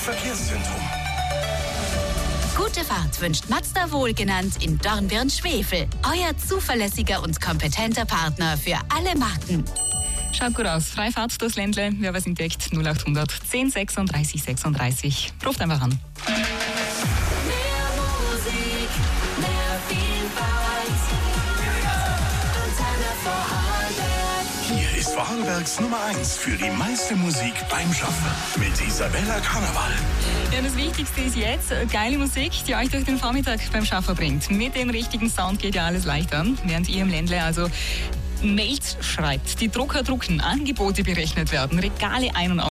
Verkehrszentrum. Gute Fahrt wünscht Mazda Wohlgenannt in Dornbirn-Schwefel. Euer zuverlässiger und kompetenter Partner für alle Marken. Schaut gut aus. Freie Fahrt durchs Ländle. Wer was entdeckt? 0800 10 36 36. Ruft einfach an. Hier ist Vorarlbergs Nummer 1 für die meiste Musik beim Schaffen. Mit Isabella Karneval. Ja, das Wichtigste ist jetzt geile Musik, die euch durch den Vormittag beim Schaffen bringt. Mit dem richtigen Sound geht ja alles leichter. Während ihr im Ländle also Mails schreibt, die Drucker drucken, Angebote berechnet werden, Regale ein- und